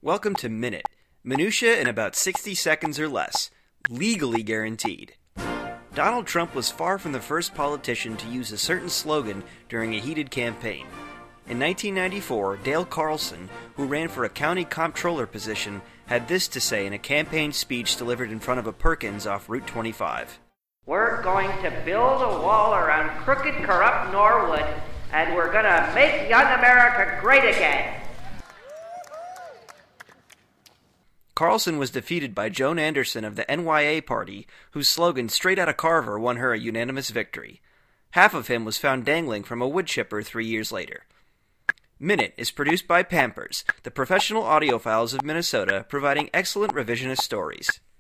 Welcome to Minute. Minutia in about 60 seconds or less. Legally guaranteed. Donald Trump was far from the first politician to use a certain slogan during a heated campaign. In 1994, Dale Carlson, who ran for a county comptroller position, had this to say in a campaign speech delivered in front of a Perkins off Route 25. We're going to build a wall around crooked, corrupt Norwood, and we're going to make young America great again. Carlson was defeated by Joan Anderson of the NYA Party, whose slogan Straight Outta Carver won her a unanimous victory. Half of him was found dangling from a wood chipper 3 years later. Minute is produced by Pampers, the professional audiophiles of Minnesota, providing excellent revisionist stories.